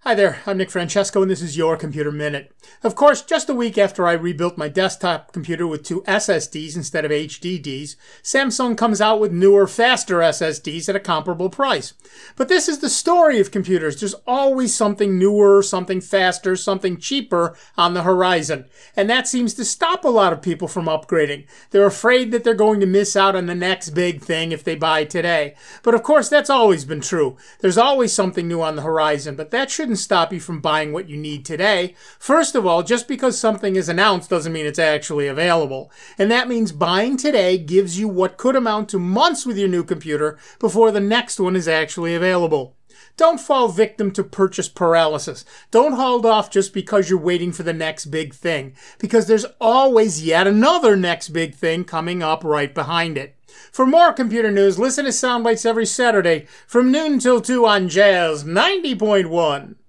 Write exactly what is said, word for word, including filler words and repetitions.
Hi there, I'm Nick Francesco and this is your Computer Minute. Of course, just a week after I rebuilt my desktop computer with two S S Ds instead of H D Ds, Samsung comes out with newer, faster S S Ds at a comparable price. But this is the story of computers. There's always something newer, something faster, something cheaper on the horizon. And that seems to stop a lot of people from upgrading. They're afraid that they're going to miss out on the next big thing if they buy today. But of course, that's always been true. There's always something new on the horizon, but that shouldn't stop you from buying what you need today. First of all, just because something is announced doesn't mean it's actually available. And that means buying today gives you what could amount to months with your new computer before the next one is actually available. Don't fall victim to purchase paralysis. Don't hold off just because you're waiting for the next big thing, because there's always yet another next big thing coming up right behind it. For more computer news, listen to Soundbites every Saturday from noon till two on Jazz ninety point one.